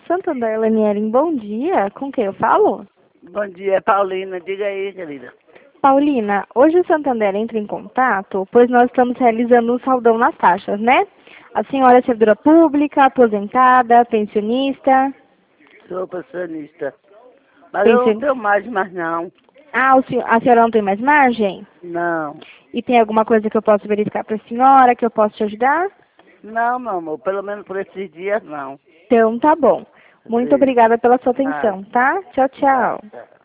Santander Lanieren, bom dia. Com quem eu falo? Bom dia, Paulina. Diga aí, querida. Paulina, hoje o Santander entra em contato, pois nós estamos realizando um saldão nas taxas, né? A senhora é servidora pública, aposentada, pensionista? Sou pensionista. Mas eu não tenho mais não. Ah, a senhora não tem mais margem? Não. E tem alguma coisa que eu possa verificar para a senhora, que eu possa te ajudar? Não, meu amor. Pelo menos por esses dias, não. Então, tá bom. Muito obrigada pela sua atenção, tá? Tchau, tchau. Tá.